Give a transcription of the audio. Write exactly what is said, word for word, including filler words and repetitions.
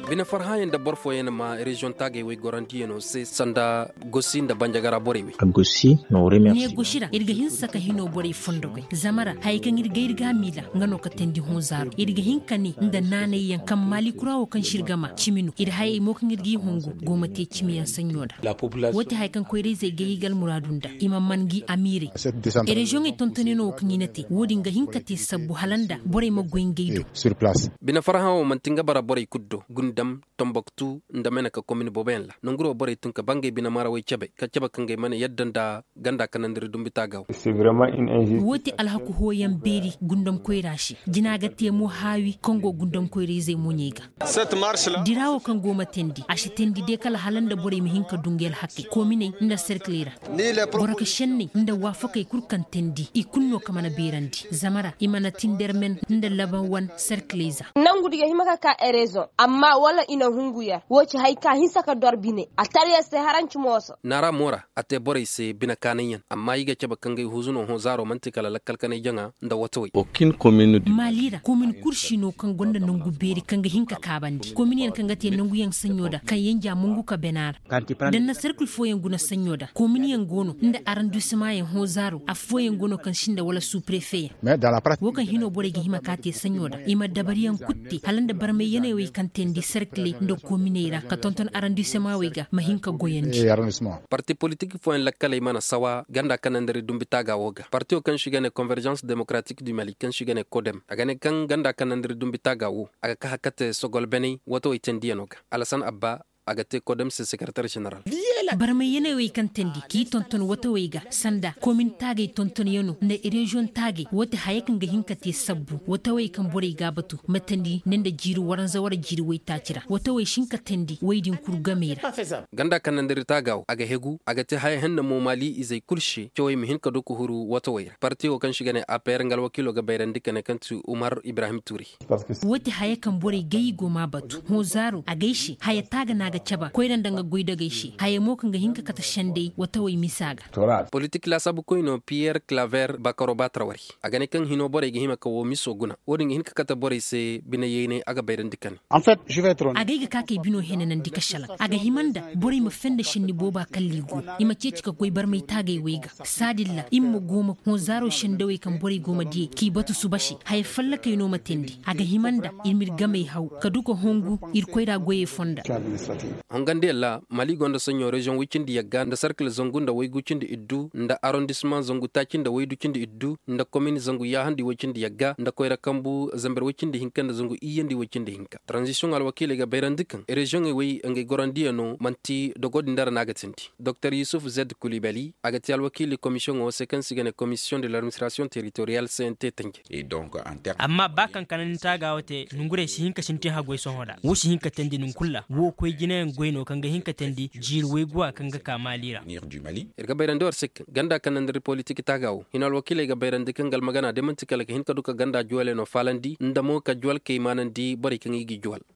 bina farhayen da borfo yana ma region tage we goranti yano se sanda gosi da banjagara bore we agosi no remercie ne goshira irga hin saka hino bore fondo ko zamara haykan irga irga mila ngano ka tendi honzaro irga hin kani nda nane yankan mali kurawo kan shirgama chiminu ir haye mo kan irgi hongo goma te chimiyan sanyoda wata haykan ko reze geyigal muradunda imam mangi amiri e region e tontonino kan yinati wodi nga hin kati sabbu halanda bore mo goyngeydo sur place bina farhawo mantinga bara bore kuddo gundam Tombouctou ndamena ka commune boben la nonguro bore tunka bange bina mara way chabe ka chaba kange mane yaddanda ganda kanandir dumbita gaw c'est vraiment une injustice woti alhaku hoyam beri gundam koyrashi jinaga te mo hawi kongo gundam koyrize mo nyega cette marche là dirawo kan goma tendi ashi tendi de kala halanda bore mi hinka dungel hakke komine nda cerclera boraka shenni nda wafaka kurkan tendi ikunno kamana berandi zamara imana tindermen nda laban wan cercleza nangudiga himaka ka erezo amma wala ina hunguya woci haika hinsaka dorbine atariya se haranci moso nara mora ate bore se bina kanayan amma yiga chaba kange huzuno ho zaro mantikala lakkal kanay janga nda watoi aucune commune du malira commune kurshino kan gonda nangu beri kanga hinka kabandi commune yan kanga te nangu yan sanyoda kan yanja mungu ka benar dan na circle fo yan guna sanyoda commune yan gono nda arrondissement yan ho zaro a fo yan gono kan shinda wala sous préfet mais dans la pratique wokan hino bore gi himaka te sanyoda ima dabariyan kutti halanda barme yene wi kan tendi cercle ndo commune ka tonton arrondissement wega mahinka goyandi arrondissement parti politique fo en lakkale mana sawa ganda kanandere dumbita ga woga parti o kan shigane convergence démocratique du Mali kan shigane kodem agane kan ganda kanandere dumbita ga wo aga ka hakate sogol beni woto itendianoga Alassane Abba agate kodem se secrétaire général barma yene way kan tendi ki tonton wata wayga sanda commune tage tonton yano na region tage wata hayakan ga hinkati sabbu wata way kan bore ga batu matandi nenda jiru waran zawar jiru way tacira wata way shinka tendi waydin kurgamera ganda kan nandiri tagaw aga hegu aga te hay hanna mo mali izay kulshi coy mi hinka do ko huru wata way parti o kan shigane A P R ngal wakilo ga bayrandi kan kantu Umar Ibrahim Touri wata hayakan bore gayi goma batu ho zaro agaishi hayataga naga chaba koyran danga goyda gaishi hayamo kan ga hinka kata shande wata way misaga politique la sabu koyno Pierre Claver Bakaroba Traoré agane kan hino bore gi hima ka wo miso guna wodin hinka kata bore se bina yene aga bayrandi kan en fait je vais être aga ga kake bino henan dika shala aga himanda bore ma fenda shinni boba kalligo ima ceci ka koy bar mai tage wega sadilla immo goma ho zaro shandawe kan bore goma die ki batu subashi hay falla kay no matendi aga himanda ilmir gamay haw kaduko hongu ir koyra goye fonda hongande la Mali gonda sonyo region wikindi yagga nda cercle zongunda way gucindi iddu nda arrondissement zongu tacinda way ducindi iddu nda commune zongu yahandi wicindi yagga nda koyra kambu zamber wicindi hinka nda zongu iyandi wicindi hinka transition al wakile ga bayrandikan region e way ngai gorandi no manti dogodi ndara nagatindi Dr Youssouf Z Koulibaly agati al wakile commission o séquence gane commission de l'administration territoriale C N T tangi et donc en terme amma bakan kanan taga wote nungure shi hinka shinti ha goy son hoda wo shi hinka tendi nun kulla wo koy gine goyno kanga hinka tendi jirwe gwa kanga kamalira du Mali irga bayrande war sik ganda kanandri politique tagaw hinal wakile ga bayrande kangal magana de mantikala hinka duka ganda juwale no falandi ndamo ka juwal ke manandi bari kan igi juwal